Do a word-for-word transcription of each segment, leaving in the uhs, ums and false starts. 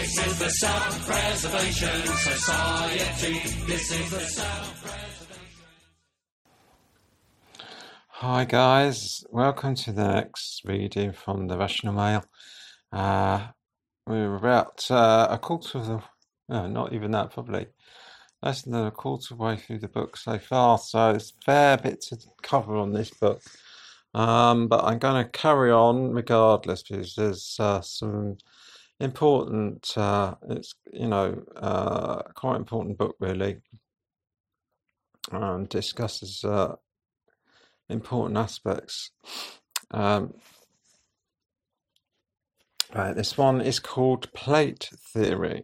This is the Self-Preservation Society. This is the Self-Preservation. Hi guys, welcome to the next reading from the Rational Mail. Uh, we're about uh, a quarter of the, no, not even that, probably less than a quarter of the way through the book so far, so it's a fair bit to cover on this book. Um, but I'm going to carry on regardless because there's uh, some important, uh, it's, you know, uh, quite important book really, and discusses uh, important aspects. Um, right, this one is called Plate Theory.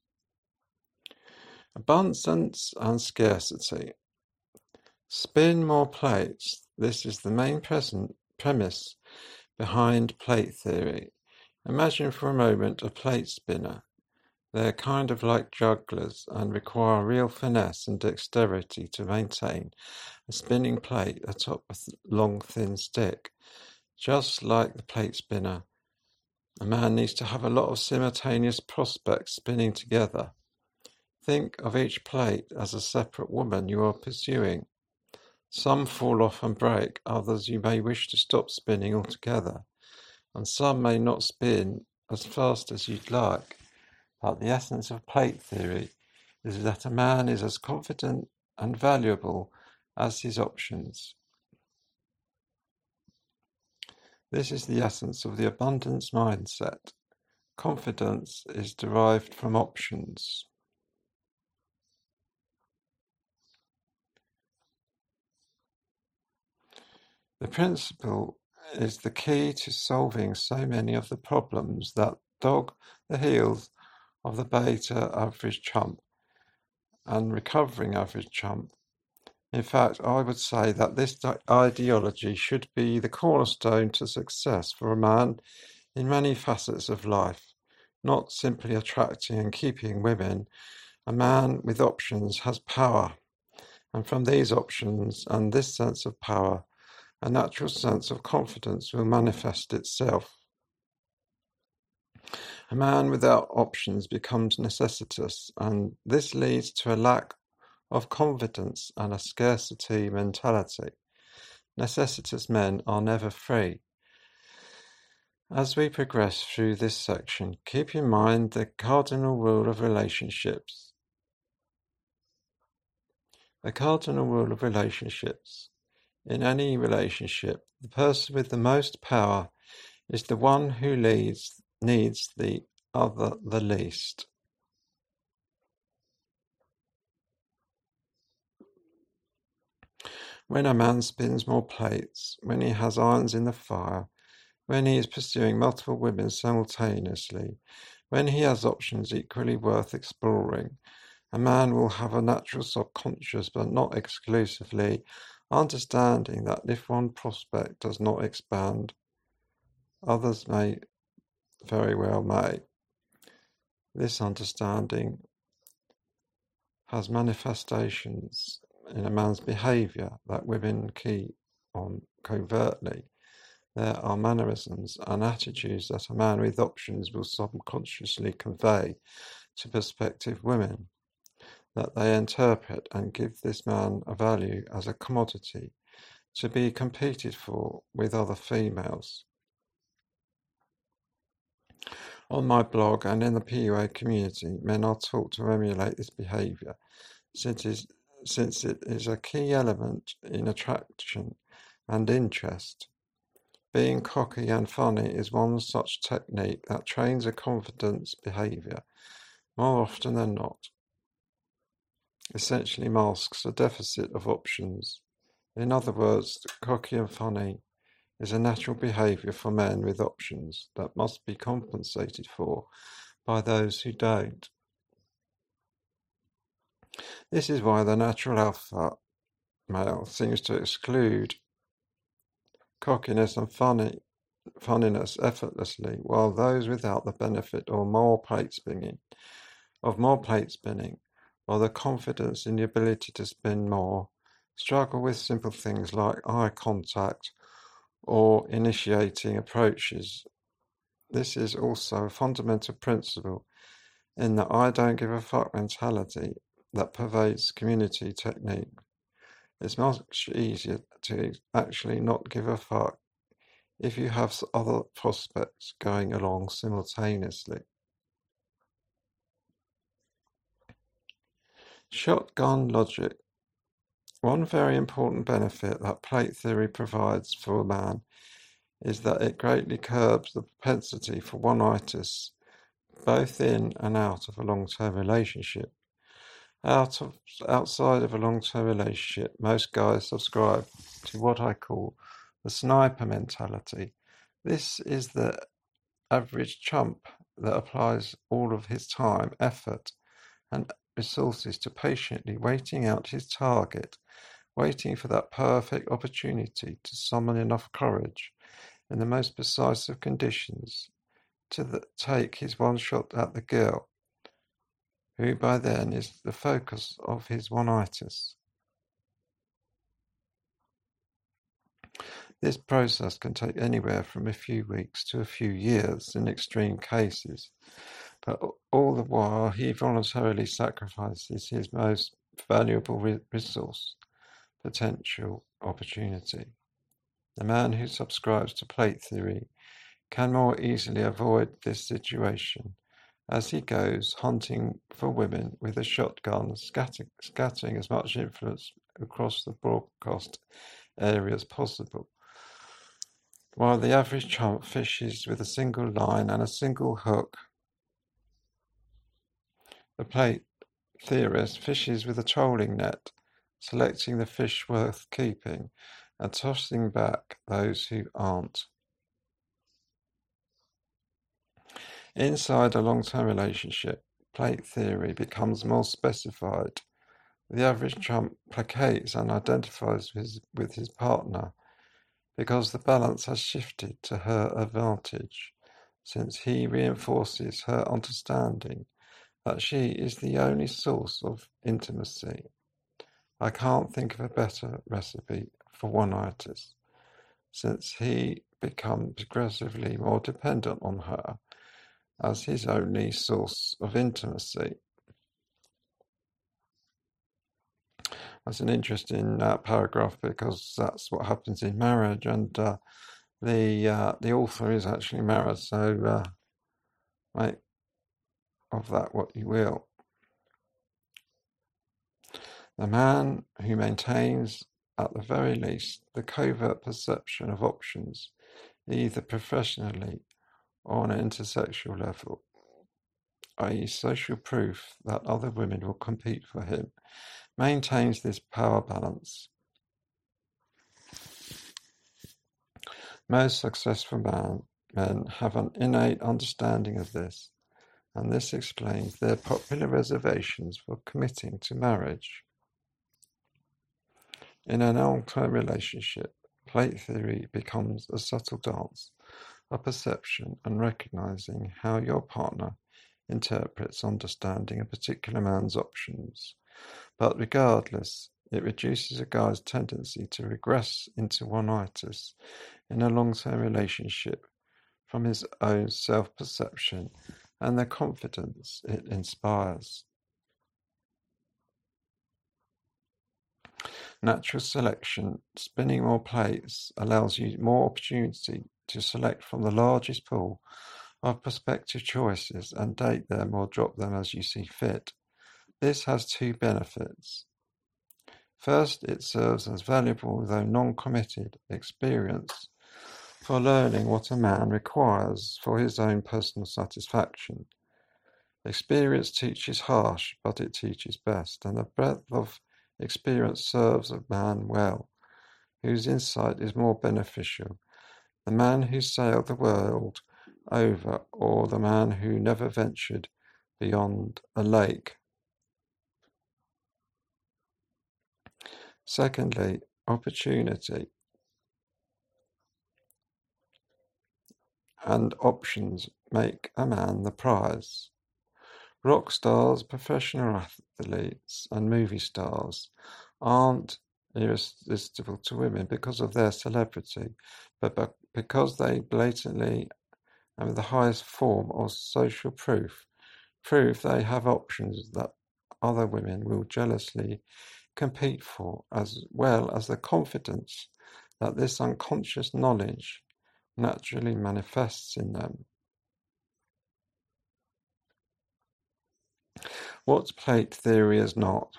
Abundance and scarcity. Spin more plates. This is the main present premise behind plate theory. Imagine for a moment a plate spinner. They're kind of like jugglers and require real finesse and dexterity to maintain a spinning plate atop a th- long thin stick. Just like the plate spinner, a man needs to have a lot of simultaneous prospects spinning together. Think of each plate as a separate woman you are pursuing. Some fall off and break, others you may wish to stop spinning altogether, and some may not spin as fast as you'd like. But the essence of plate theory is that a man is as confident and valuable as his options. This is the essence of the abundance mindset. Confidence is derived from options. The principle is the key to solving so many of the problems that dog the heels of the beta average chump and recovering average chump. In fact, I would say that this ideology should be the cornerstone to success for a man in many facets of life, not simply attracting and keeping women. A man with options has power, and from these options and this sense of power, a natural sense of confidence will manifest itself. A man without options becomes necessitous, and this leads to a lack of confidence and a scarcity mentality. Necessitous men are never free. As we progress through this section, keep in mind the cardinal rule of relationships. The cardinal rule of relationships. In any relationship, the person with the most power is the one who leads, needs the other the least. When a man spins more plates, when he has irons in the fire, when he is pursuing multiple women simultaneously, when he has options equally worth exploring, a man will have a natural subconscious, but not exclusively, understanding that if one prospect does not expand, others may very well may. This understanding has manifestations in a man's behaviour that women key on covertly. There are mannerisms and attitudes that a man with options will subconsciously convey to prospective women, that they interpret and give this man a value as a commodity to be competed for with other females. On my blog and in the P U A community, men are taught to emulate this behaviour, since it is, since it is a key element in attraction and interest. Being cocky and funny is one such technique that trains a confidence behaviour, more often than not. Essentially masks a deficit of options. In other words, cocky and funny is a natural behaviour for men with options that must be compensated for by those who don't. This is why the natural alpha male seems to exclude cockiness and funny, funniness effortlessly, while those without the benefit or more plate spinning, of more plate spinning, or the confidence in the ability to spin more, struggle with simple things like eye contact or initiating approaches. This is also a fundamental principle in the I don't give a fuck mentality that pervades community technique. It's much easier to actually not give a fuck if you have other prospects going along simultaneously. Shotgun logic. One very important benefit that plate theory provides for a man is that it greatly curbs the propensity for one-itis, both in and out of a long-term relationship. Out of, outside of a long-term relationship, most guys subscribe to what I call the sniper mentality. This is the average chump that applies all of his time, effort, and resources to patiently waiting out his target, waiting for that perfect opportunity to summon enough courage in the most precise of conditions to the, take his one shot at the girl, who by then is the focus of his one-itis. This process can take anywhere from a few weeks to a few years in extreme cases, but all the while he voluntarily sacrifices his most valuable re- resource, potential opportunity. The man who subscribes to plate theory can more easily avoid this situation as he goes hunting for women with a shotgun, scattering, scattering as much influence across the broadcast area as possible, while the average chump fishes with a single line and a single hook. The plate theorist fishes with a trolling net, selecting the fish worth keeping and tossing back those who aren't. Inside a long-term relationship, plate theory becomes more specified. The average chump placates and identifies with his, with his partner because the balance has shifted to her advantage, since he reinforces her understanding that she is the only source of intimacy. I can't think of a better recipe for one-itis, since he becomes progressively more dependent on her as his only source of intimacy. That's an interesting uh, paragraph because that's what happens in marriage, and uh, the uh, the author is actually married, so uh, make of that what you will. The man who maintains, at the very least, the covert perception of options, either professionally or on an intersexual level, that is social proof that other women will compete for him, maintains this power balance. Most successful man, men have an innate understanding of this, and this explains their popular reservations for committing to marriage. In a long-term relationship, plate theory becomes a subtle dance of perception and recognizing how your partner interprets understanding a particular man's options. But regardless, it reduces a guy's tendency to regress into one-itis in a long-term relationship from his own self-perception and the confidence it inspires. Natural selection, spinning more plates, allows you more opportunity to select from the largest pool of prospective choices and date them or drop them as you see fit. This has two benefits. First, it serves as valuable, though non-committed, experience for learning what a man requires for his own personal satisfaction. Experience teaches harsh, but it teaches best, and the breadth of experience serves a man well, whose insight is more beneficial. The man who sailed the world over, or the man who never ventured beyond a lake. Secondly, opportunity and options make a man the prize. Rock stars, professional athletes, and movie stars aren't irresistible to women because of their celebrity, but because they blatantly and with the highest form of social proof prove they have options that other women will jealously compete for, as well as the confidence that this unconscious knowledge naturally manifests in them. What plate theory is not?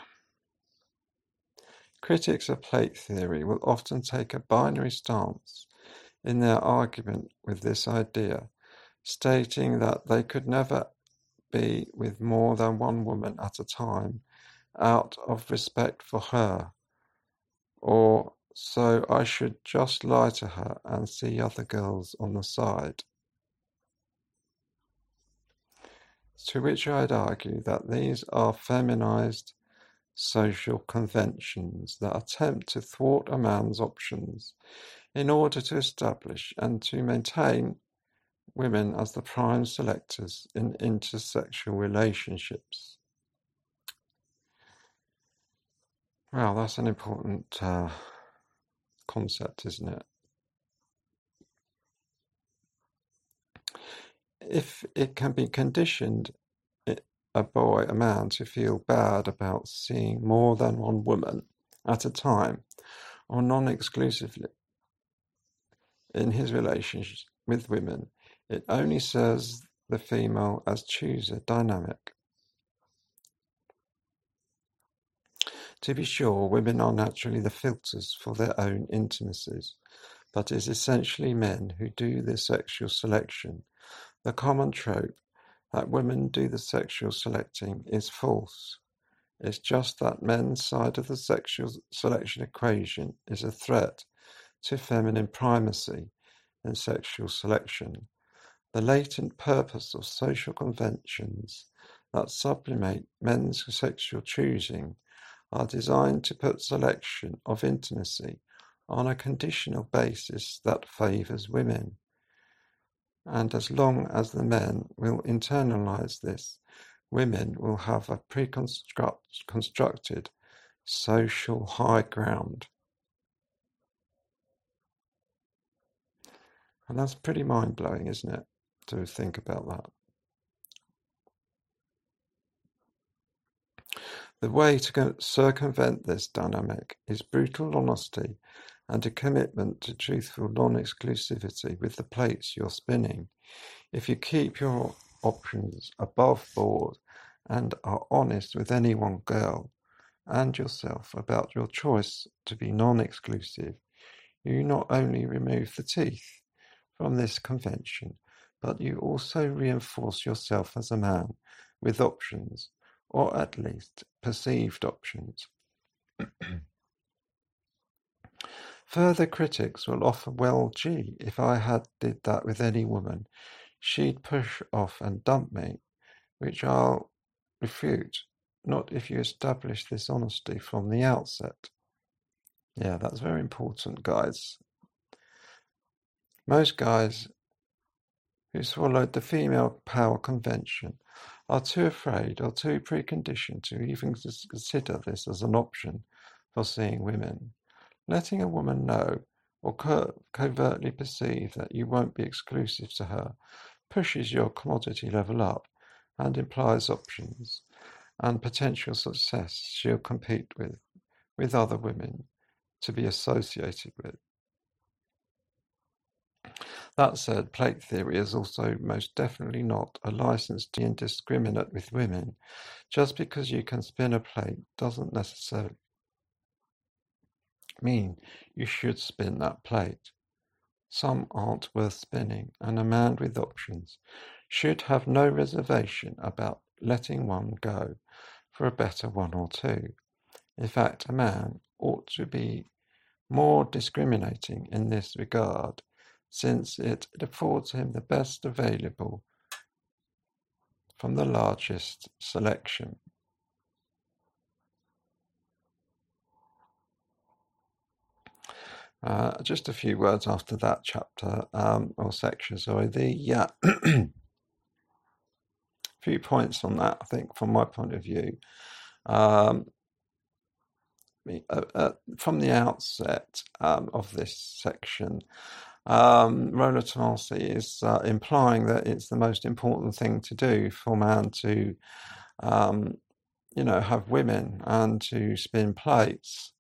Critics of plate theory will often take a binary stance in their argument with this idea, stating that they could never be with more than one woman at a time out of respect for her, or so I should just lie to her and see other girls on the side. To which I'd argue that these are feminized social conventions that attempt to thwart a man's options in order to establish and to maintain women as the prime selectors in intersexual relationships. Well, that's an important uh, concept, isn't it? If it can be conditioned, it, a boy, a man, to feel bad about seeing more than one woman at a time, or non-exclusively in his relations with women, it only serves the female as chooser dynamic. To be sure, women are naturally the filters for their own intimacies, but it is essentially men who do the sexual selection. The common trope that women do the sexual selecting is false. It's just that men's side of the sexual selection equation is a threat to feminine primacy in sexual selection. The latent purpose of social conventions that sublimate men's sexual choosing are designed to put selection of intimacy on a conditional basis that favours women. And as long as the men will internalize this, women will have a pre-constructed social high ground. And that's pretty mind-blowing, isn't it, to think about that? The way to circumvent this dynamic is brutal honesty and a commitment to truthful non-exclusivity with the plates you're spinning. If you keep your options above board and are honest with any one girl and yourself about your choice to be non-exclusive, you not only remove the teeth from this convention, but you also reinforce yourself as a man with options, or at least perceived options. Further critics will offer, well, gee, if I had did that with any woman, she'd push off and dump me, which I'll refute, not if you establish this honesty from the outset. Yeah, that's very important, guys. Most guys who swallowed the female power convention are too afraid or too preconditioned to even consider this as an option for seeing women. Letting a woman know or co- covertly perceive that you won't be exclusive to her pushes your commodity level up and implies options and potential success she'll compete with, with other women to be associated with. That said, plate theory is also most definitely not a license to be indiscriminate with women. Just because you can spin a plate doesn't necessarily mean you should spin that plate. Some aren't worth spinning, and a man with options should have no reservation about letting one go for a better one or two. In fact, a man ought to be more discriminating in this regard, since it affords him the best available from the largest selection. Uh, just a few words after that chapter, um, or section, sorry. The uh, few points on that, I think, from my point of view. Um, uh, uh, from the outset um, of this section, um, Rollo Tomassi is uh, implying that it's the most important thing to do for man to, um, you know, have women and to spin plates.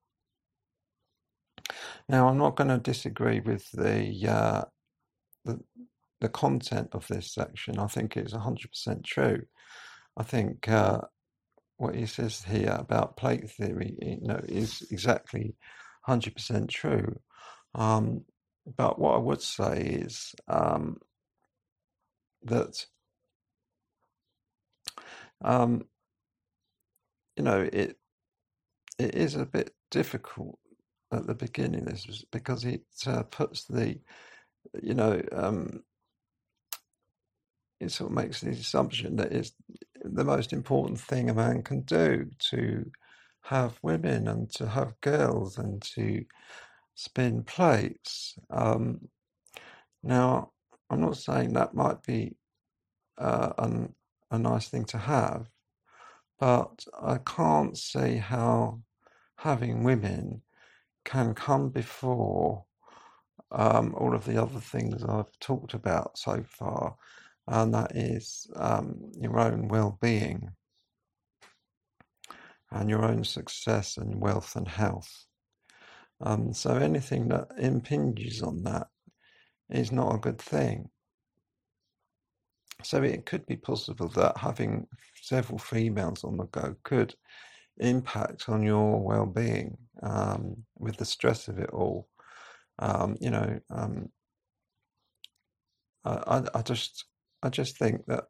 Now, I'm not going to disagree with the, uh, the the content of this section. I think it's one hundred percent true. I think uh, what he says here about plate theory, you know, is exactly one hundred percent true. Um, but what I would say is um, that, um, you know, it it is a bit difficult at the beginning. This was because it uh, puts the, you know, um, it sort of makes the assumption that it's the most important thing a man can do to have women and to have girls and to spin plates. Um, now, I'm not saying that might be uh, an, a nice thing to have, but I can't see how having women can come before um, all of the other things I've talked about so far, and that is um, your own well-being and your own success and wealth and health. Um, so anything that impinges on that is not a good thing. So it could be possible that having several females on the go could impact on your well-being um, with the stress of it all. Um, you know, um, I, I just, I just think that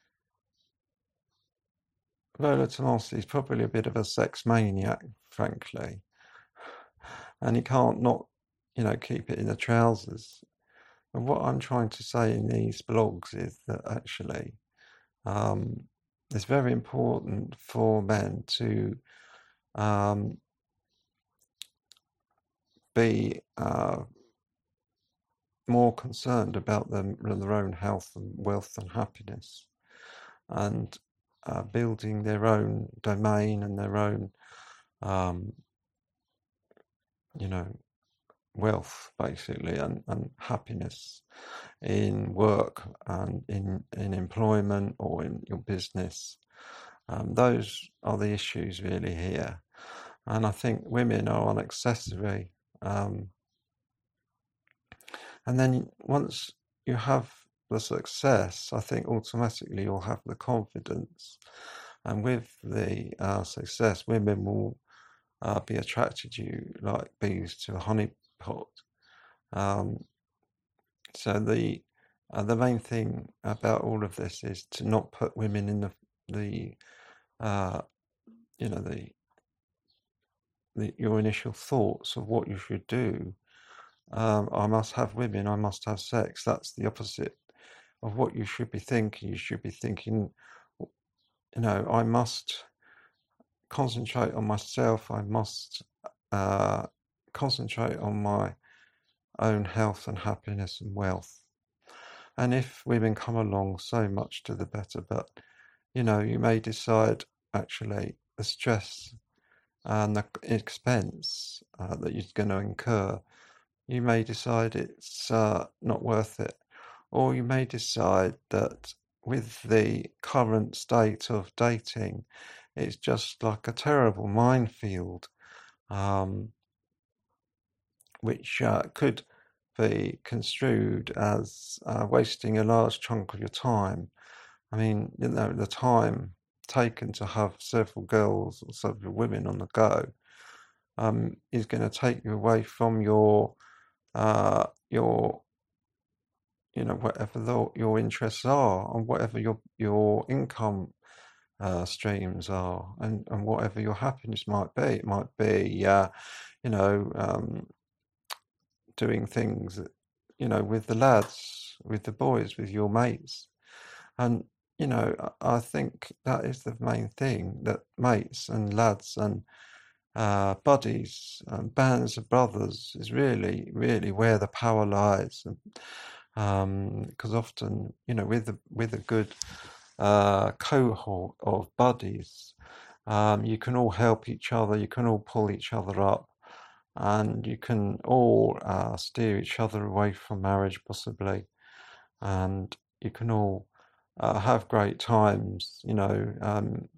Rollo Tomassi is probably a bit of a sex maniac, frankly, and he can't not, you know, keep it in the trousers. And what I'm trying to say in these blogs is that actually, um, it's very important for men to um, be uh, more concerned about them, their own health and wealth and happiness, and uh, building their own domain and their own, um, you know, wealth basically, and, and happiness in work and in, in employment or in your business. Um, those are the issues really here. And I think women are an accessory. Um, and then once you have the success, I think automatically you'll have the confidence. And with the uh, success, women will uh, be attracted to you like bees to a honey pot. Um, so the uh, the main thing about all of this is to not put women in the the uh, you know the, the your initial thoughts of what you should do. Um, I must have women. I must have sex. That's the opposite of what you should be thinking. You should be thinking, you know, I must concentrate on myself. I must uh, concentrate on my own health and happiness and wealth. And if women come along, so much to the better. But, you know, you may decide actually the stress and the expense uh, that you're going to incur, you may decide it's uh, not worth it. Or you may decide that with the current state of dating, it's just like a terrible minefield, um, which uh, could be construed as uh, wasting a large chunk of your time. I mean, you know, the time taken to have several girls or several women on the go um, is going to take you away from your uh, your you know whatever the, your interests are and whatever your your income uh, streams are, and and whatever your happiness might be. It might be uh, you know um, doing things, you know, with the lads, with the boys, with your mates. And, you know, I think that is the main thing, that mates and lads and uh, buddies and bands of brothers is really, really where the power lies. And because um, often, you know, with a, with a good uh, cohort of buddies, um, you can all help each other, you can all pull each other up. and you can all uh, steer each other away from marriage, possibly, and you can all uh, have great times. You know, um,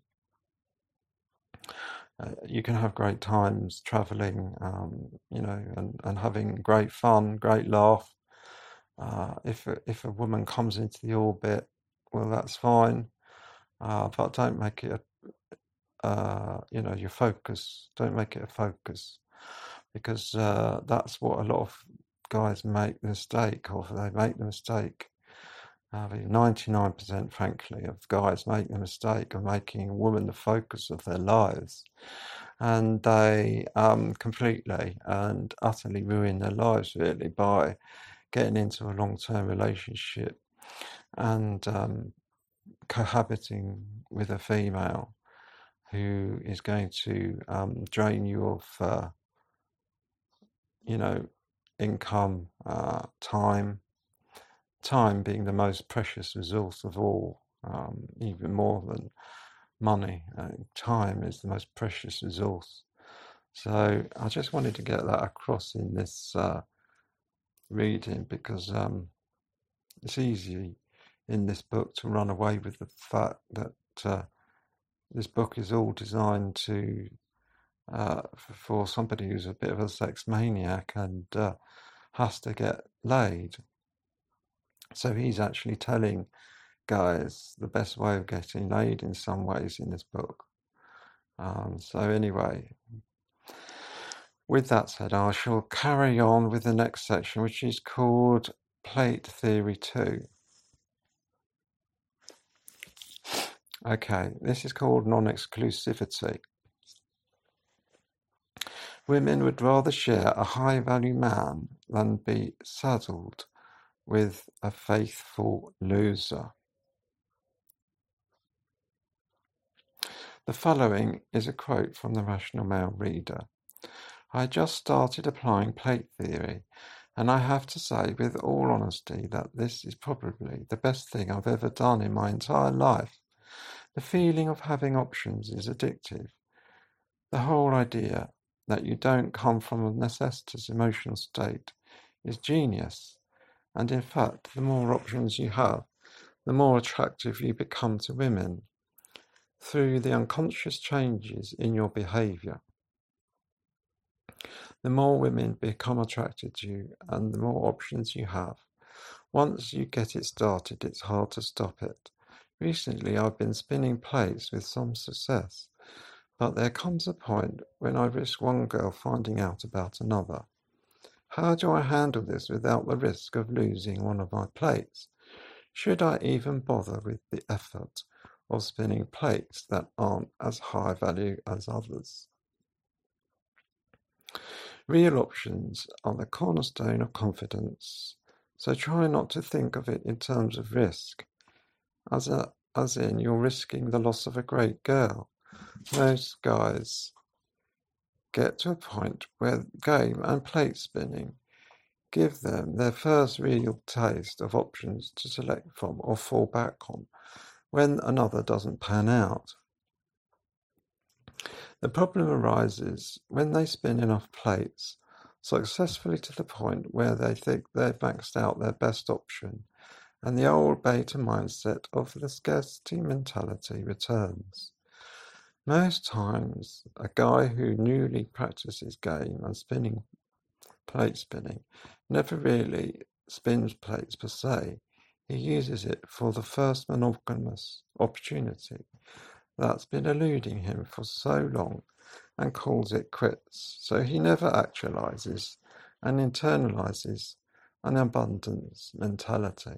uh, you can have great times traveling, um, you know, and, and having great fun, great laugh. Uh, if a, if a woman comes into the orbit, well, that's fine, uh, but don't make it a, uh, you know, your focus. Don't make it a focus, because uh, that's what a lot of guys make the mistake of. They make the mistake. Uh, ninety-nine percent, frankly, of guys make the mistake of making a woman the focus of their lives, and they um, completely and utterly ruin their lives, really, by getting into a long-term relationship and um, cohabiting with a female who is going to um, drain you of, uh, you know, income, uh, time, time being the most precious resource of all, um, even more than money. Uh, time is the most precious resource. So I just wanted to get that across in this uh, reading, because um, it's easy in this book to run away with the fact that uh, this book is all designed to uh, for somebody who's a bit of a sex maniac and uh, has to get laid. So he's actually telling guys the best way of getting laid in some ways in this book. Um, so anyway, with that said, I shall carry on with the next section, which is called Plate Theory two. Okay, this is called non-exclusivity. Women would rather share a high-value man than be saddled with a faithful loser. The following is a quote from the Rational Male Reader. I just started applying plate theory, and I have to say with all honesty that this is probably the best thing I've ever done in my entire life. The feeling of having options is addictive. The whole idea that you don't come from a necessitous emotional state is genius, and in fact, the more options you have, the more attractive you become to women through the unconscious changes in your behaviour. The more women become attracted to you and the more options you have. Once you get it started, it's hard to stop it. Recently, I've been spinning plates with some success, but there comes a point when I risk one girl finding out about another. How do I handle this without the risk of losing one of my plates? Should I even bother with the effort of spinning plates that aren't as high value as others? Real options are the cornerstone of confidence, so try not to think of it in terms of risk, as, a, as in you're risking the loss of a great girl. Most guys get to a point where game and plate spinning give them their first real taste of options to select from or fall back on when another doesn't pan out. The problem arises when they spin enough plates successfully to the point where they think they've maxed out their best option, and the old beta mindset of the scarcity mentality returns. Most times, a guy who newly practices game and spinning, plate spinning, never really spins plates per se. He uses it for the first monogamous opportunity that's been eluding him for so long and calls it quits. So he never actualizes and internalizes an abundance mentality.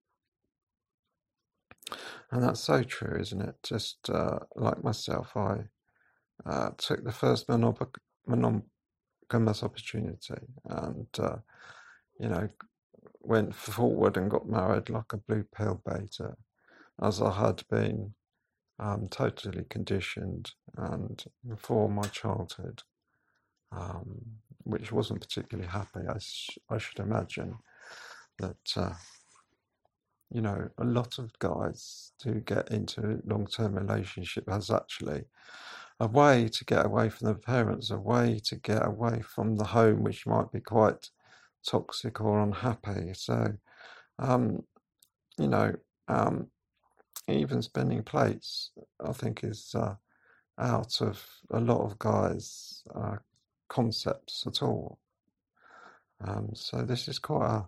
And that's so true, isn't it? Just uh, like myself, I uh, took the first monog- monogamous opportunity and, uh, you know, went forward and got married like a blue pill beta, as I had been um, totally conditioned and for my childhood, um, which wasn't particularly happy. I, sh- I should imagine that uh, you know, a lot of guys to get into a long-term relationship as actually a way to get away from the parents, a way to get away from the home, which might be quite toxic or unhappy. So, um, you know, um, even spinning plates, I think, is uh, out of a lot of guys' uh, concepts at all. Um, so this is quite a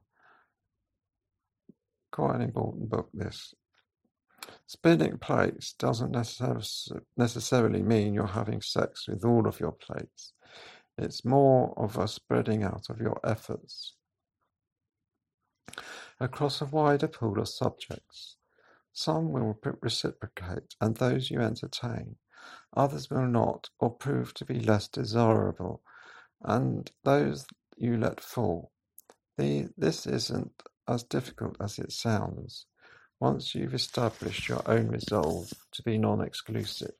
quite an important book. This spinning plates doesn't necessarily mean you're having sex with all of your plates. It's more of a spreading out of your efforts across a wider pool of subjects. Some will reciprocate, and those you entertain. Others will not, or prove to be less desirable, and those you let fall. The, this isn't as difficult as it sounds, once you've established your own resolve to be non-exclusive.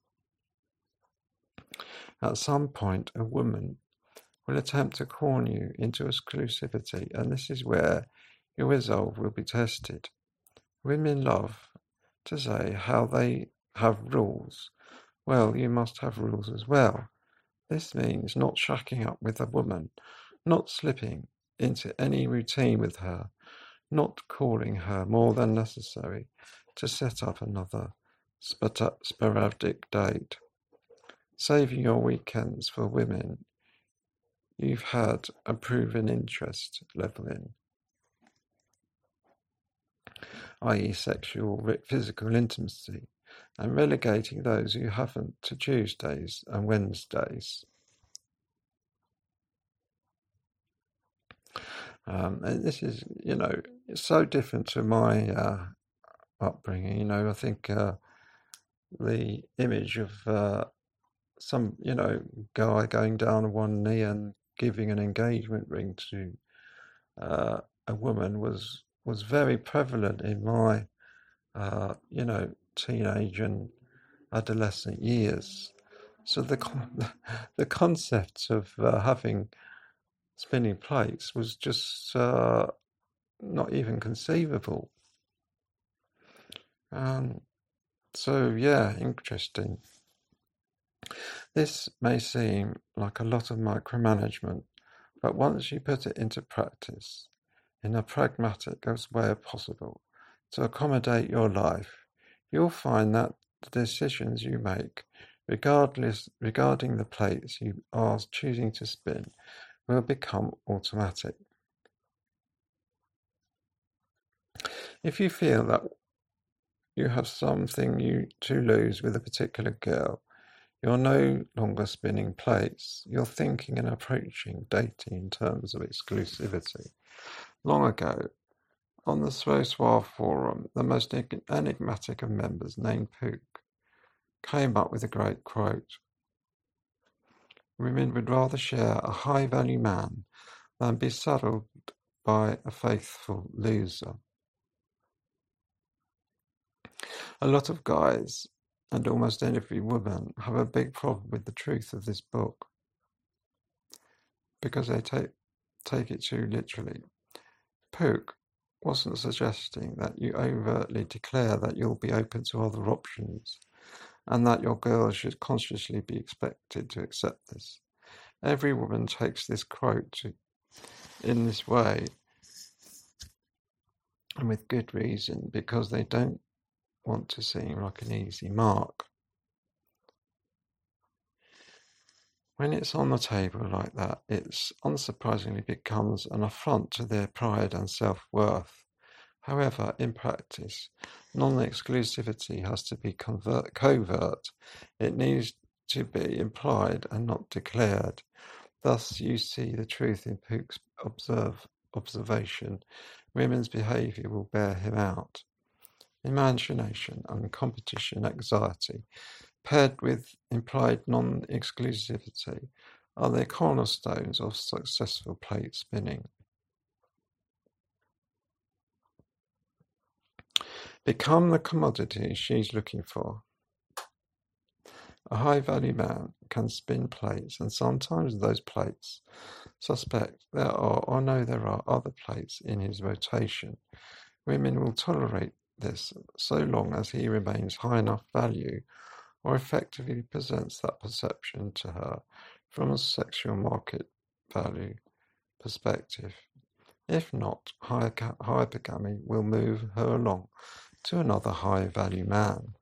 At some point, a woman will attempt to corner you into exclusivity, and this is where your resolve will be tested. Women love to say how they have rules. Well, you must have rules as well. This means not shacking up with a woman, not slipping into any routine with her, not calling her more than necessary to set up another sporadic date, saving your weekends for women you've had a proven interest level in, that is sexual physical intimacy, and relegating those who haven't to Tuesdays and Wednesdays. Um, and this is, you know, it's so different to my uh, upbringing. You know, I think uh, the image of uh, some, you know, guy going down on one knee and giving an engagement ring to uh, a woman was was very prevalent in my, uh, you know, teenage and adolescent years. So the the concept of uh, having spinning plates was just uh, not even conceivable. Um, so yeah, interesting. This may seem like a lot of micromanagement, but once you put it into practice, in a pragmatic way possible, to accommodate your life, you'll find that the decisions you make, regardless regarding the plates you are choosing to spin, will become automatic. If you feel that you have something you to lose with a particular girl, you're no longer spinning plates, you're thinking and approaching dating in terms of exclusivity. Long ago, on the Swoswar forum, the most enigmatic of members, named Pook, came up with a great quote. Women would rather share a high-value man than be saddled by a faithful loser. A lot of guys, and almost every woman, have a big problem with the truth of this book because they take take it too literally. Pook wasn't suggesting that you overtly declare that you'll be open to other options and that your girl should consciously be expected to accept this. Every woman takes this quote to, in this way, and with good reason, because they don't want to seem like an easy mark. When it's on the table like that, it unsurprisingly becomes an affront to their pride and self-worth. However, in practice, non-exclusivity has to be convert, covert. It needs to be implied and not declared. Thus, you see the truth in Pook's observe, observation. Women's behaviour will bear him out. Imagination and competition anxiety, paired with implied non-exclusivity, are the cornerstones of successful plate spinning. Become the commodity she's looking for. A high-value man can spin plates, and sometimes those plates suspect there are or know there are other plates in his rotation, Women will tolerate this so long as he remains high enough value or effectively presents that perception to her from a sexual market value perspective. If not, hypergamy will move her along to another high-value man.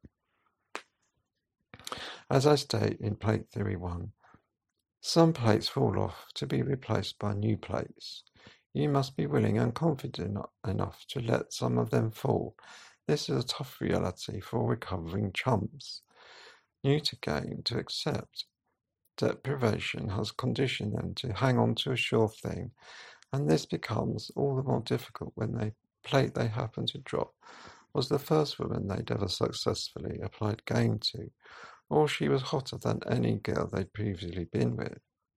As I state in Plate Theory one, some plates fall off to be replaced by new plates. You must be willing and confident enough to let some of them fall. This is a tough reality for recovering chumps, new to game, to accept. Deprivation has conditioned them to hang on to a sure thing, and this becomes all the more difficult when the plate they happen to drop was the first woman they'd ever successfully applied game to, or she was hotter than any girl they'd previously been with.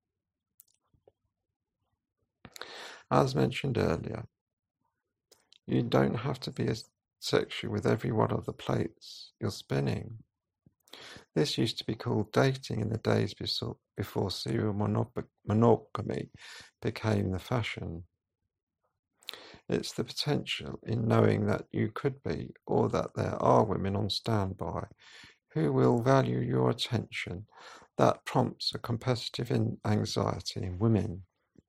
As mentioned earlier, you don't have to be sexual with every one of the plates you're spinning. This used to be called dating in the days before serial monogamy became the fashion. It's the potential in knowing that you could be, or that there are women on standby who will value your attention that prompts a competitive anxiety in women.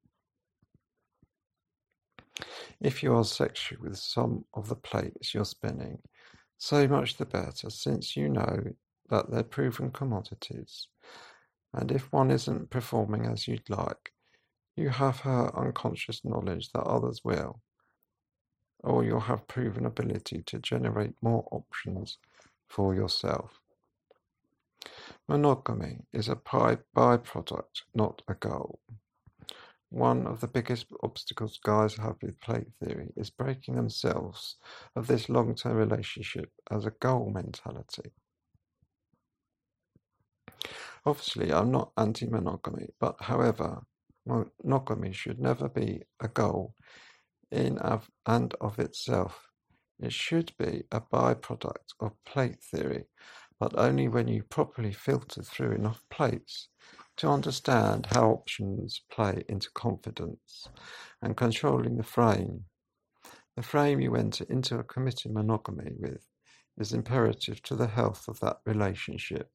If you are sexual with some of the plates you're spinning, so much the better, since you know that they're proven commodities, and if one isn't performing as you'd like, you have her unconscious knowledge that others will, or you'll have proven ability to generate more options for yourself. Monogamy is a byproduct, not a goal. One of the biggest obstacles guys have with plate theory is breaking themselves of this long-term relationship as a goal mentality. Obviously, I'm not anti-monogamy, but however, monogamy should never be a goal in and of itself. It should be a byproduct of plate theory, but only when you properly filter through enough plates to understand how options play into confidence and controlling the frame. The frame you enter into a committed monogamy with is imperative to the health of that relationship.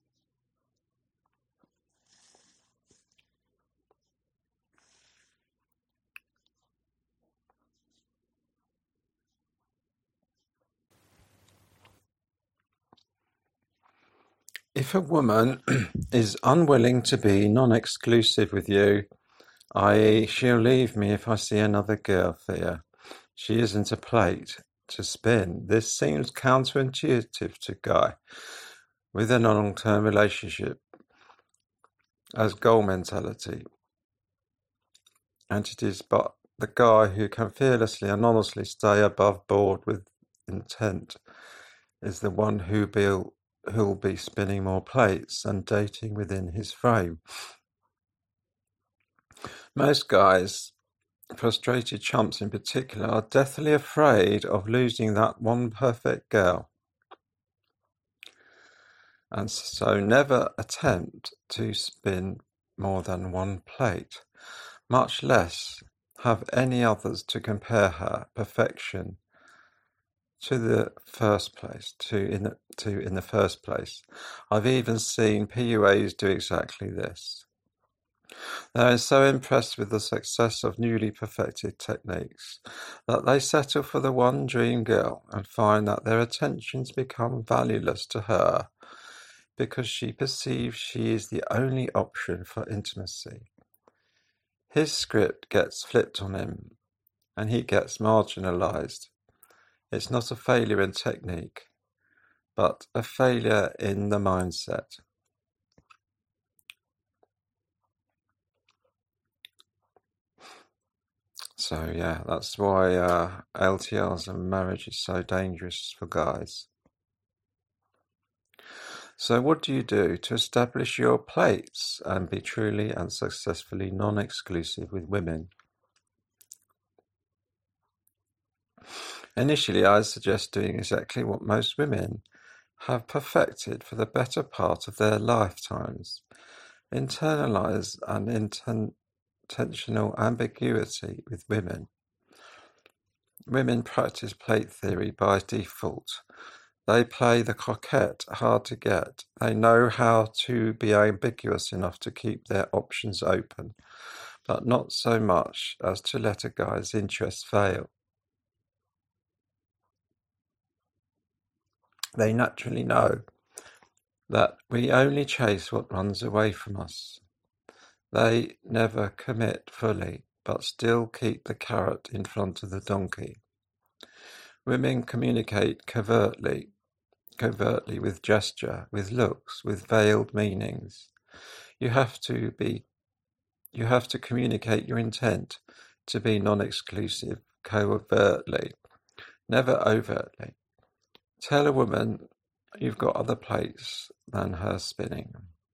If a woman is unwilling to be non-exclusive with you, that is she'll leave me if I see another girl, Thea. She isn't a plate to spin. This seems counterintuitive to Guy with a long-term relationship as goal mentality. And it is but the guy who can fearlessly and honestly stay above board with intent is the one who will who'll be spinning more plates and dating within his frame. Most guys, frustrated chumps in particular, are deathly afraid of losing that one perfect girl, and so never attempt to spin more than one plate, much less have any others to compare her perfection to the first place, to in the, to in the first place. I've even seen P U As do exactly this. They are so impressed with the success of newly perfected techniques that they settle for the one dream girl and find that their attentions become valueless to her because she perceives she is the only option for intimacy. His script gets flipped on him and he gets marginalized. It's not a failure in technique, but a failure in the mindset. So yeah, that's why uh, L T Rs and marriage is so dangerous for guys. So what do you do to establish your plates and be truly and successfully non-exclusive with women? Initially, I suggest doing exactly what most women have perfected for the better part of their lifetimes. Internalize an inten- intentional ambiguity with women. Women practice plate theory by default. They play the coquette, hard to get. They know how to be ambiguous enough to keep their options open, but not so much as to let a guy's interest fail. They naturally know that we only chase what runs away from us. They never commit fully, but still keep the carrot in front of the donkey. Women communicate covertly, covertly with gesture, with looks, with veiled meanings. You have to be, you have to communicate your intent to be non-exclusive, covertly, never overtly. Tell a woman you've got other plates than her spinning.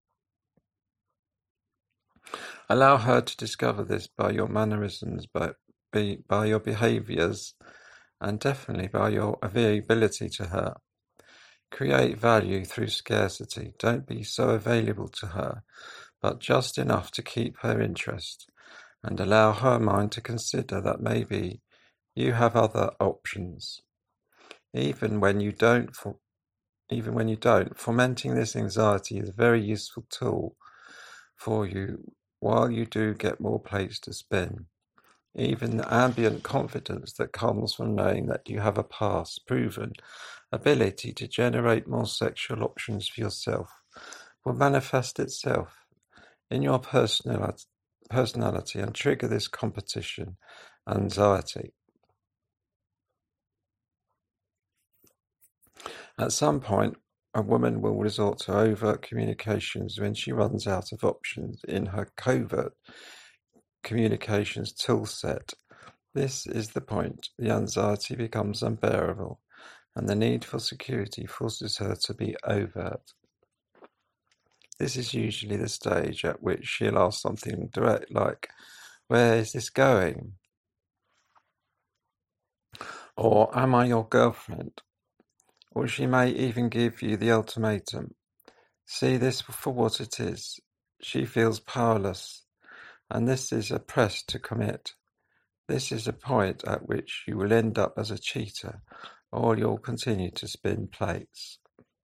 Allow her to discover this by your mannerisms, by, by, by your behaviours, and definitely by your availability to her. Create value through scarcity. Don't be so available to her, but just enough to keep her interest, and allow her mind to consider that maybe you have other options. Even when you don't, for, even when you don't, fomenting this anxiety is a very useful tool for you while you do get more plates to spin. Even the ambient confidence that comes from knowing that you have a past proven ability to generate more sexual options for yourself will manifest itself in your personality, personality and trigger this competition anxiety. At some point, a woman will resort to overt communications when she runs out of options in her covert communications tool set. This is the point. The anxiety becomes unbearable, and the need for security forces her to be overt. This is usually the stage at which she'll ask something direct like, "Where is this going?" Or, "Am I your girlfriend?" Or she may even give you the ultimatum. See this for what it is. She feels powerless, and this is a press to commit. This is a point at which you will end up as a cheater, or you'll continue to spin plates.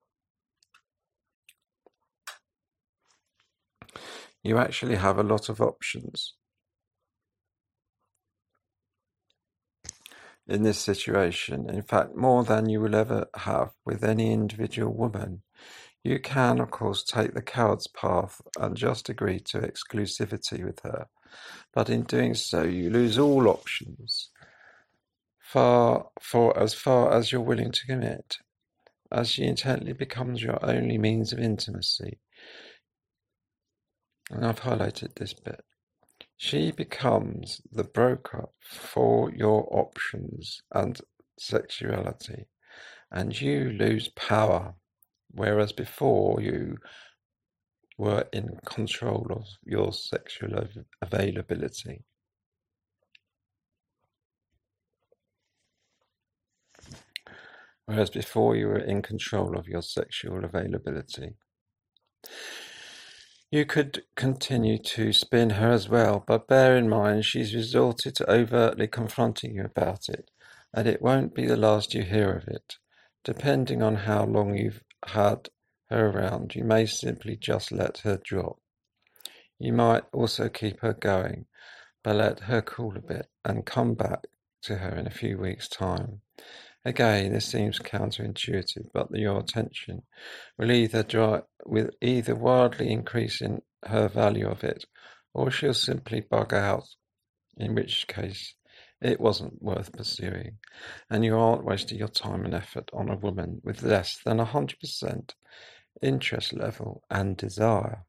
You actually have a lot of options in this situation, in fact more than you will ever have with any individual woman. You can, of course, take the coward's path and just agree to exclusivity with her, but in doing so you lose all options far for as far as you're willing to commit, as she intently becomes your only means of intimacy. And I've highlighted this bit. She becomes the broker for your options and sexuality, and you lose power, whereas before you were in control of your sexual av- availability. Whereas before you were in control of your sexual availability. You could continue to spin her as well, but bear in mind she's resorted to overtly confronting you about it, and it won't be the last you hear of it. Depending on how long you've had her around, you may simply just let her drop. You might also keep her going, but let her cool a bit and come back to her in a few weeks' time. Again, this seems counterintuitive, but your attention will either dry, will either wildly increase in her value of it, or she'll simply bug out, in which case it wasn't worth pursuing, and you aren't wasting your time and effort on a woman with less than one hundred percent interest level and desire.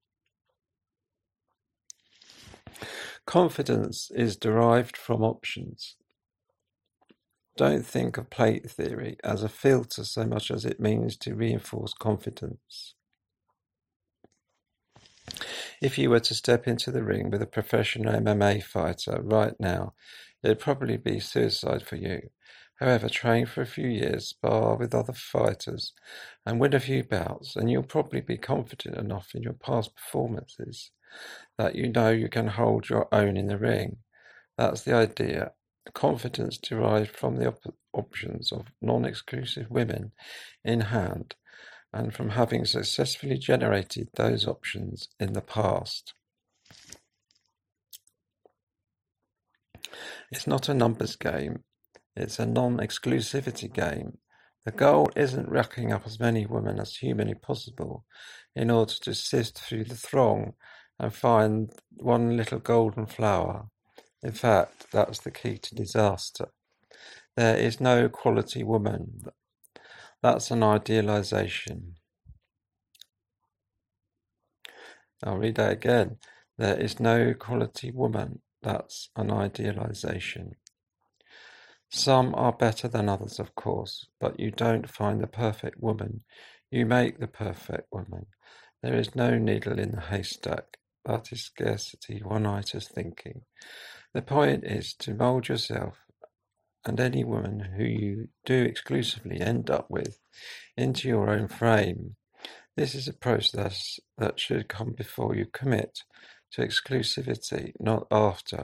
Confidence is derived from options. Don't think of plate theory as a filter so much as it means to reinforce confidence. If you were to step into the ring with a professional M M A fighter right now, it'd probably be suicide for you. However, train for a few years, spar with other fighters, and win a few bouts, and you'll probably be confident enough in your past performances that you know you can hold your own in the ring. That's the idea. confidence derived from the op- options of non-exclusive women in hand, and from having successfully generated those options in the past. It's not a numbers game, it's a non-exclusivity game. The goal isn't racking up as many women as humanly possible in order to sift through the throng and find one little golden flower. In fact, that's the key to disaster. There is no quality woman. That's an idealization. I'll read that again. There is no quality woman. That's an idealization. Some are better than others, of course, but you don't find the perfect woman. You make the perfect woman. There is no needle in the haystack. That is scarcity, one-itis thinking. The point is to mould yourself and any woman who you do exclusively end up with into your own frame. This is a process that should come before you commit to exclusivity, not after.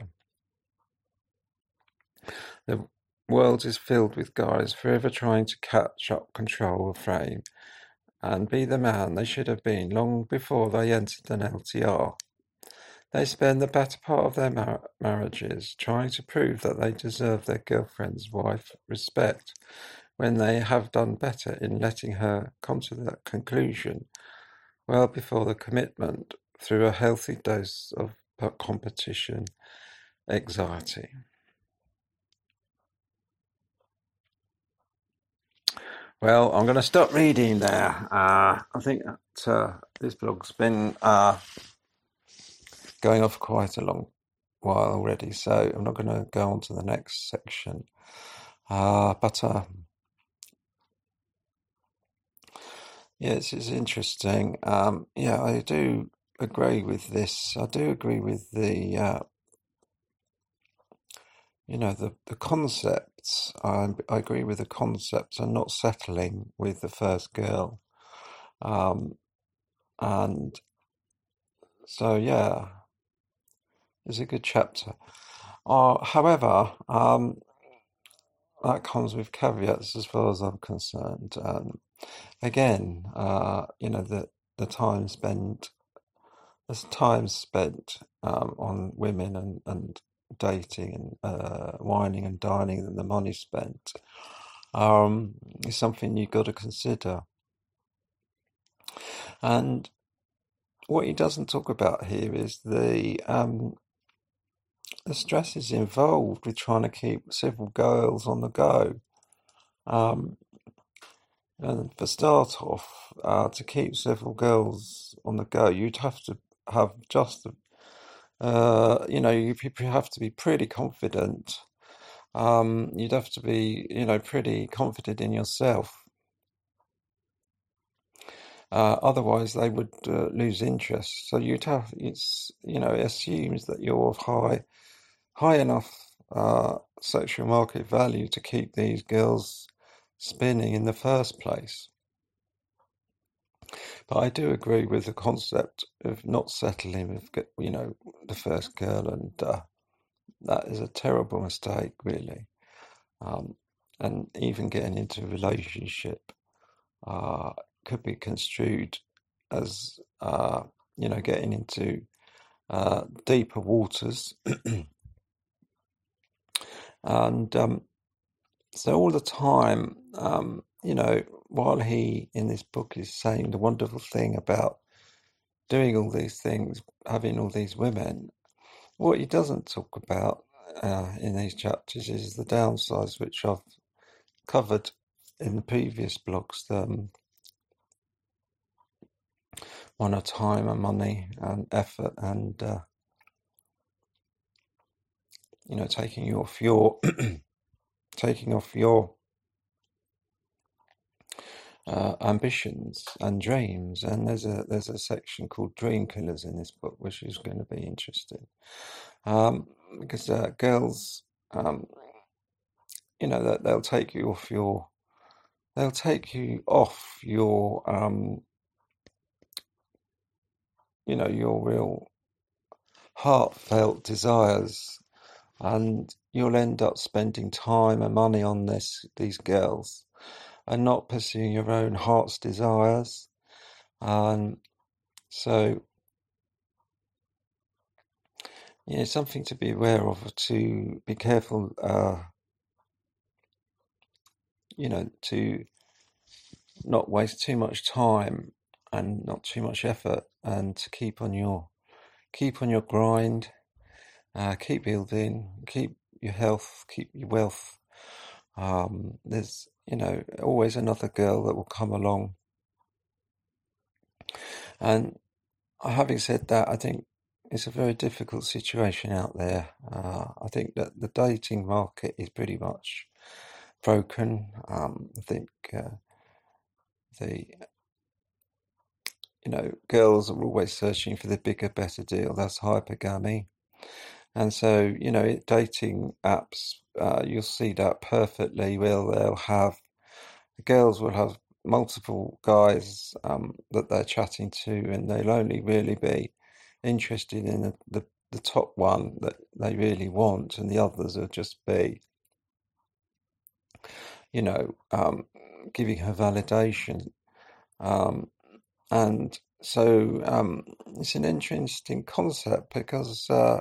The world is filled with guys forever trying to catch up, control a frame, and be the man they should have been long before they entered an L T R. They spend the better part of their mar- marriages trying to prove that they deserve their girlfriend's wife respect, when they have done better in letting her come to that conclusion well before the commitment through a healthy dose of competition anxiety. Well, I'm going to stop reading there. Uh, I think that uh, this blog's been uh, going off quite a long while already, so I'm not going to go on to the next section. Uh, but uh, yes, it's interesting. Um, yeah, I do agree with this. I do agree with the, uh, you know, the, the concepts. I, I agree with the concepts and not settling with the first girl. Um, and so, yeah, it's a good chapter. Uh, however, um, that comes with caveats as far as I'm concerned. Um, again, uh, you know, the, the time spent, there's time spent um, on women and, and dating and uh, whining and dining, and the money spent um, is something you've got to consider. And what he doesn't talk about here is the um, the stresses involved with trying to keep several girls on the go. Um, and for start off, uh, to keep several girls on the go, you'd have to have just, uh, you know, you have to be pretty confident. Um, you'd have to be, you know, pretty confident in yourself. Uh, otherwise, they would uh, lose interest. So you'd have, it's, you know, it assumes that you're of high, high enough uh, sexual market value to keep these girls spinning in the first place. But I do agree with the concept of not settling with, you know, the first girl, and uh, that is a terrible mistake, really. Um, and even getting into a relationship uh, could be construed as, uh, you know, getting into uh, deeper waters. And um, so all the time, um, you know, while he in this book is saying the wonderful thing about doing all these things, having all these women, what he doesn't talk about uh, in these chapters is the downsides, which I've covered in the previous blogs. Um, one of time and money and effort, and uh, you know, taking you off your taking off your uh, ambitions and dreams. And there's a there's a section called Dream Killers in this book, which is going to be interesting, um, because uh, girls, um, you know, that they'll take you off your they'll take you off your um, you know, your real heartfelt desires, and you'll end up spending time and money on this these girls and not pursuing your own heart's desires. Um, so, you know, something to be aware of, to be careful, uh, you know, to not waste too much time and not too much effort, and to keep on your keep on your grind, uh, keep building, keep your health, keep your wealth. Um, there's, you know, always another girl that will come along. And having said that, I think it's a very difficult situation out there. Uh, I think that the dating market is pretty much broken. Um, I think uh, the you know girls are always searching for the bigger, better deal. That's hypergamy, and so you know dating apps. Uh, you'll see that perfectly. Where they'll have girls will have multiple guys um, that they're chatting to, and they'll only really be interested in the, the, the top one that they really want, and the others will just be, you know, um, giving her validation. Um, and so um, it's an interesting concept because, uh,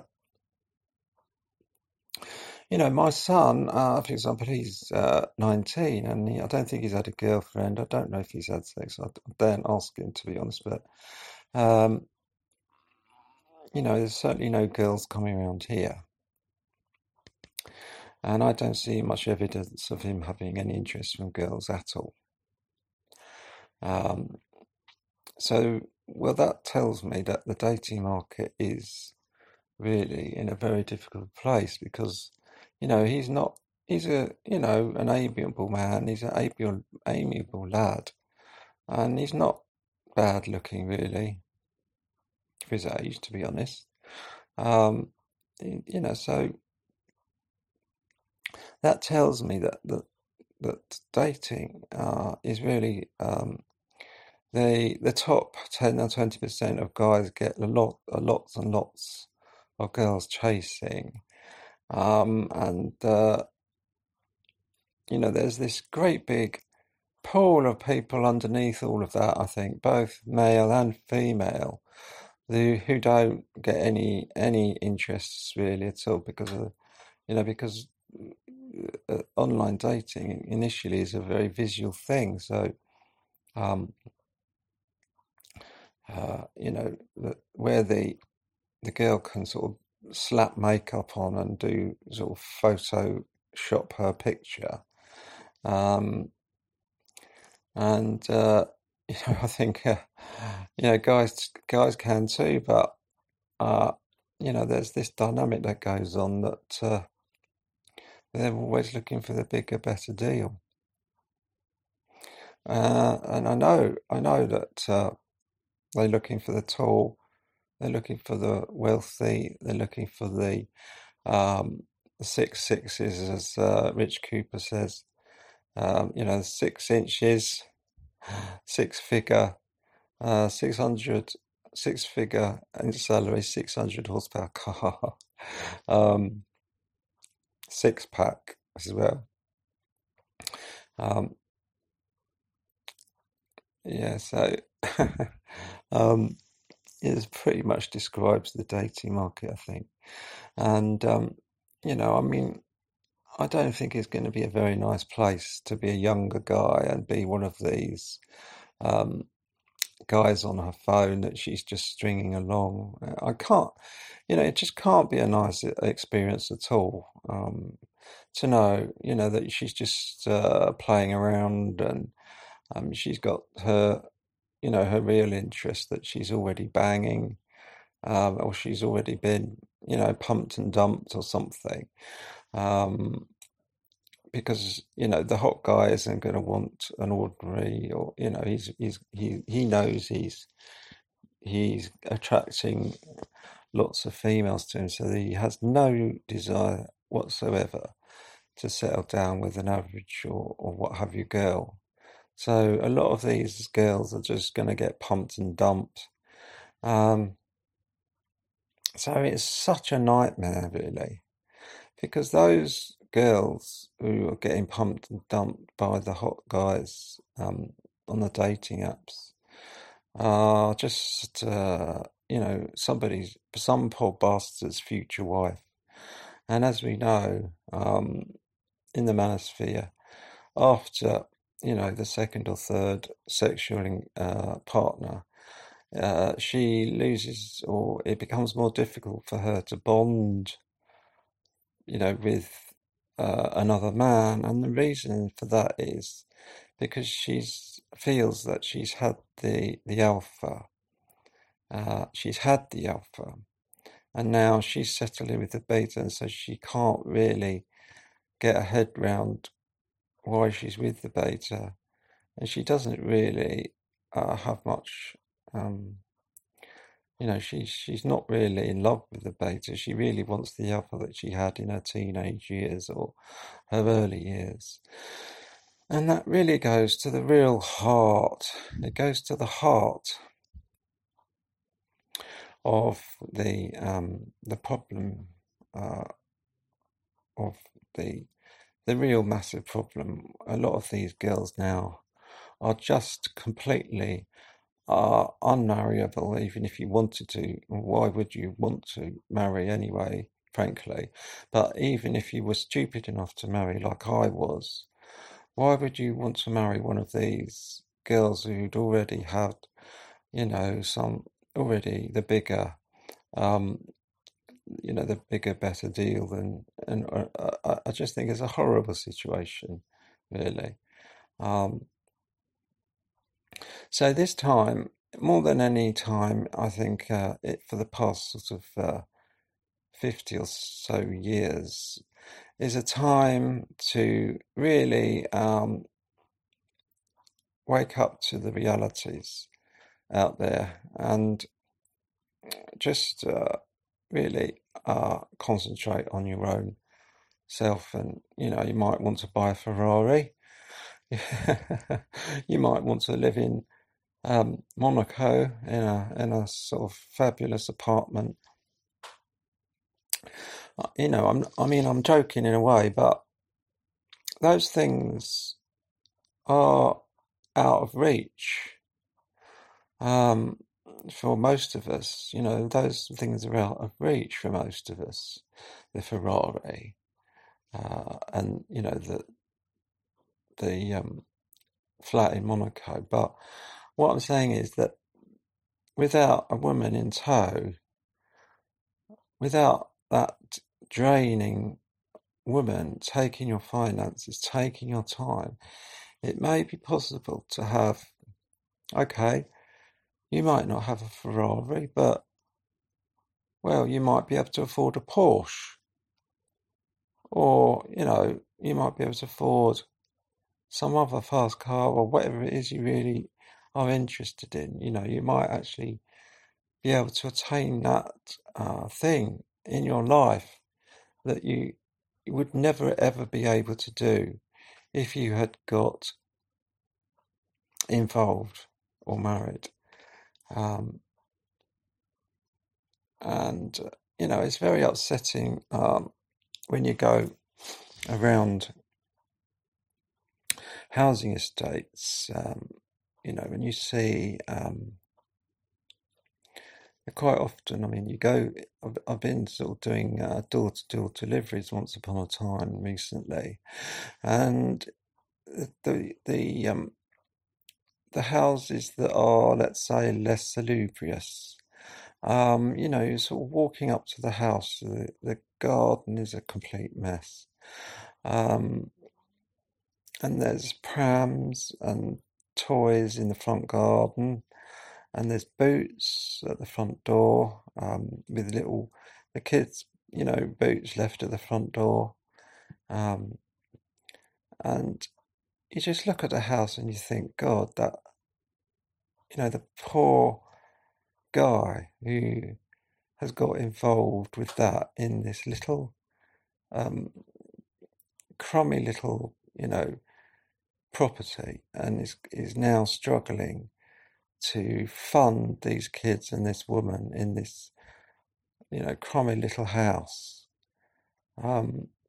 you know, my son, uh, for example, he's uh, nineteen, and he, I don't think he's had a girlfriend. I don't know if he's had sex. I don't ask him, to be honest, but um, you know, there's certainly no girls coming around here. And I don't see much evidence of him having any interest from girls at all. Um, so, well, that tells me that the dating market is really in a very difficult place because, you know, he's not, he's a, you know, an amiable man, he's an amiable, amiable lad, and he's not bad looking, really, for his age, to be honest. Um, you know, so that tells me that that, that dating uh, is really um, the the top ten or twenty percent of guys get a lot, a lots and lots of girls chasing, um, and uh, you know, there's this great big pool of people underneath all of that. I think both male and female, who who don't get any any interests really at all because of you know because uh, online dating initially is a very visual thing. So, um, uh, you know, the, where the the girl can sort of slap makeup on and do sort of Photoshop her picture, um, and uh, you know, I think uh, you know, guys guys can too, but uh, you know, there's this dynamic that goes on that uh, they're always looking for the bigger, better deal. Uh, and I know, I know that uh, they're looking for the tall, they're looking for the wealthy, they're looking for the um, six sixes, as uh, Rich Cooper says. Um, you know, six inches, six figure, uh, six hundred, six figure in salary, six hundred horsepower car, um, six pack as well. Um, yeah, so um, it pretty much describes the dating market, I think. And, um, you know, I mean, I don't think it's going to be a very nice place to be a younger guy and be one of these um, guys on her phone that she's just stringing along. I can't, you know, it just can't be a nice experience at all. Um, to know, you know, that she's just uh, playing around and um, she's got her, you know, her real interest that she's already banging, um, or she's already been, you know, pumped and dumped or something. Um, because, you know, the hot guy isn't going to want an ordinary, or, you know, he's he's he he knows he's he's attracting lots of females to him, so he has no desire whatsoever to settle down with an average or, or what have you girl. So a lot of these girls are just going to get pumped and dumped. Um, so it's such a nightmare, really, because those girls who are getting pumped and dumped by the hot guys um, on the dating apps are just, uh, you know, somebody's, some poor bastard's future wife. And as we know, um, in the manosphere, after, you know, the second or third sexual uh, partner, uh, she loses, or it becomes more difficult for her to bond, you know, with uh, another man. And the reason for that is because she's feels that she's had the the alpha, uh, she's had the alpha, and now she's settling with the beta, and so she can't really get her head round why she's with the beta, and she doesn't really uh, have much. Um, you know, she's she's not really in love with the beta. She really wants the alpha that she had in her teenage years or her early years. And that really goes to the real heart. It goes to the heart of the um, the problem uh, of the the real massive problem. A lot of these girls now are just completely uh, unmarriable, even if you wanted to. Why would you want to marry anyway, frankly? But even if you were stupid enough to marry, like I was, why would you want to marry one of these girls who'd already had, you know, some already the bigger, um, you know, the bigger, better deal than, and uh, I, I just think it's a horrible situation, really. Um, so this time, more than any time, I think uh, it for the past sort of uh, fifty or so years is a time to really um, wake up to the realities out there and just uh, really uh, concentrate on your own self. And you know, you might want to buy a Ferrari. You might want to live in um, Monaco in a in a sort of fabulous apartment. Uh, You know, I'm I mean I'm joking in a way, but those things are out of reach um, for most of us. You know, those things are out of reach for most of us. The Ferrari, uh, and you know the the um, flat in Monaco. But what I'm saying is that without a woman in tow, without that draining woman taking your finances, taking your time, it may be possible to have, okay, you might not have a Ferrari, but, well, you might be able to afford a Porsche, or, you know, you might be able to afford some other fast car, or whatever it is you really are interested in. You know, you might actually be able to attain that uh, thing in your life that you, you would never ever be able to do if you had got involved or married. Um, and, uh, you know, it's very upsetting um, when you go around housing estates, um, you know, when you see um, quite often, I mean, you go, I've, I've been sort of doing uh, door-to-door deliveries once upon a time recently, and the the um, the houses that are, let's say, less salubrious. Um, you know, you're sort of walking up to the house, the, the garden is a complete mess. Um, and there's prams and toys in the front garden, and there's boots at the front door, um, with little, the kids, you know, boots left at the front door. Um, and you just look at the house and you think, God, that, you know, the poor guy who has got involved with that in this little um, crummy little, you know, property, and is is now struggling to fund these kids and this woman in this, you know, crummy little house. Um,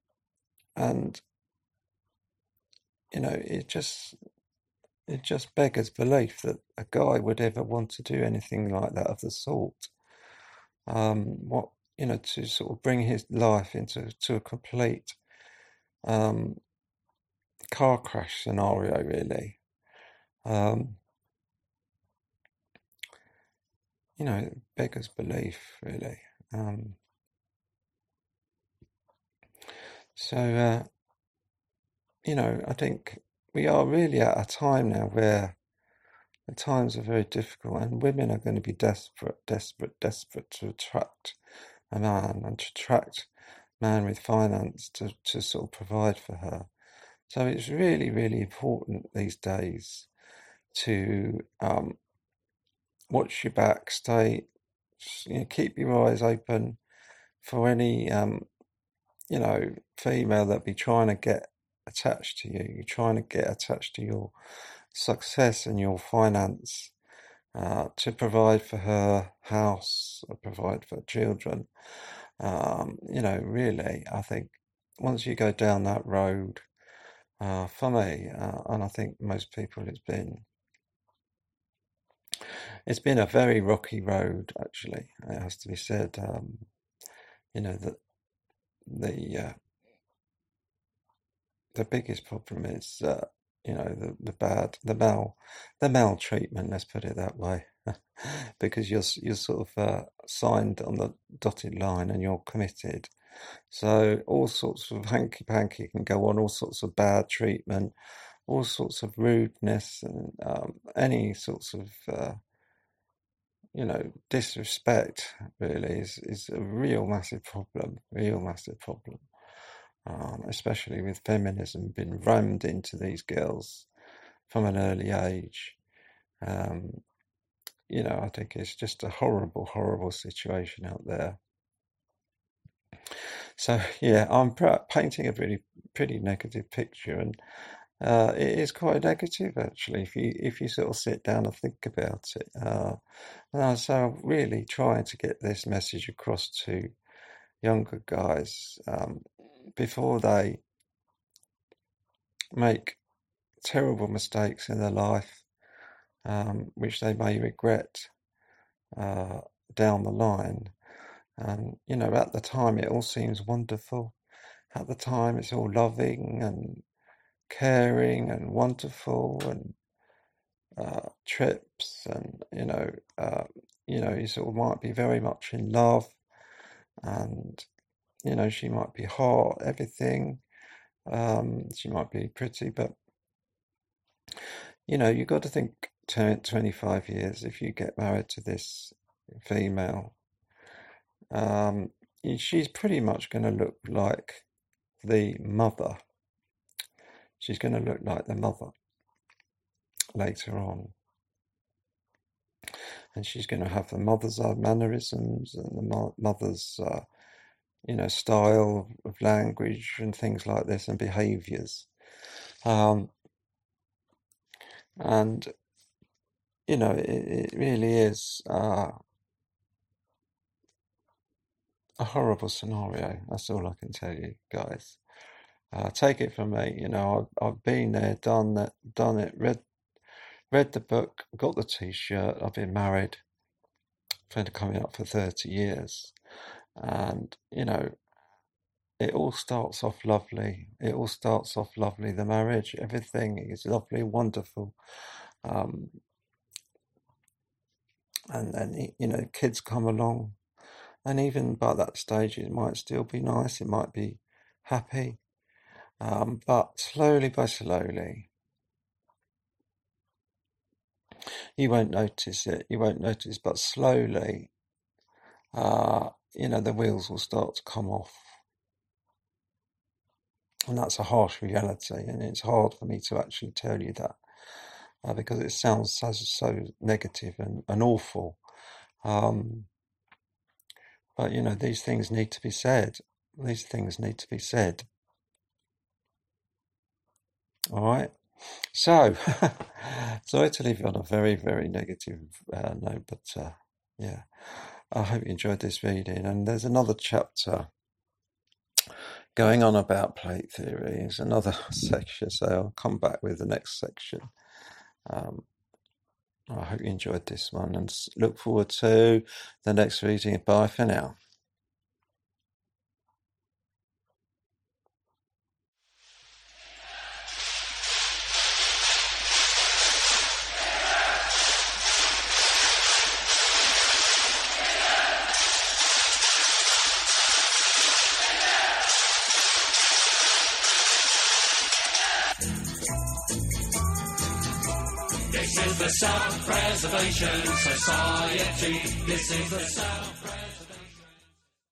and you know, it just it just beggars belief that a guy would ever want to do anything like that of the sort. Um, what you know, to sort of bring his life into to a complete um, car crash scenario, really. Um, you know, it beggars belief, really. Um, so, uh, you know, I think we are really at a time now where the times are very difficult, and women are going to be desperate, desperate, desperate to attract a man and to attract a man with finance to, to sort of provide for her. So it's really, really important these days to um, watch your back, stay, you know, keep your eyes open for any, um, you know, female that be trying to get attached to you. You're trying to get attached to your success and your finance uh, to provide for her house or provide for children. Um, you know, really, I think once you go down that road, uh, for me, uh, and I think most people, it's been it's been a very rocky road. Actually, it has to be said. Um, you know that the uh, the biggest problem is uh, you know the the bad the mal the maltreatment. Let's put it that way, because you're you're sort of uh, signed on the dotted line and you're committed. So all sorts of hanky panky can go on, all sorts of bad treatment, all sorts of rudeness, and um, any sorts of uh, you know disrespect. Really is is a real massive problem, real massive problem. Um, especially with feminism being rammed into these girls from an early age. Um, you know, I think it's just a horrible, horrible situation out there. So yeah, I'm painting a really pretty negative picture, and uh, it is quite negative actually if you if you sort of sit down and think about it. Uh, and so I'm really trying to get this message across to younger guys um, before they make terrible mistakes in their life, um, which they may regret uh, down the line. And you know, at the time, it all seems wonderful. At the time, it's all loving and caring and wonderful, and uh, trips, and you know, uh, you know, you sort of might be very much in love, and you know, she might be hot, everything. Um, she might be pretty, but you know, you've got to think twenty-five years if you get married to this female. Um, she's pretty much going to look like the mother. She's going to look like the mother later on. And she's going to have the mother's uh, mannerisms and the mo mother's, uh, you know, style of language and things like this and behaviours. Um, and, you know, it, it really is uh, a horrible scenario. That's all I can tell you, guys. Uh, take it from me, you know, I've, I've been there, done that, done it, read read the book, got the t-shirt, I've been married for coming up for thirty years. And, you know, it all starts off lovely. It all starts off lovely. The marriage, everything is lovely, wonderful. Um, and then, you know, kids come along. And even by that stage, it might still be nice. It might be happy. Um, but slowly by slowly, you won't notice it. You won't notice, but slowly, uh, you know, the wheels will start to come off. And that's a harsh reality, and it's hard for me to actually tell you that uh, because it sounds so, so negative and, and awful. Um, but, you know, these things need to be said. These things need to be said. All right. So, sorry to leave you on a very, very negative uh, note, but uh, yeah, I hope you enjoyed this reading. And there's another chapter going on about plate theory is another section, so I'll come back with the next section. Um, I hope you enjoyed this one and look forward to the next reading. Bye for now. This is the Self-Preservation Society. This is the Self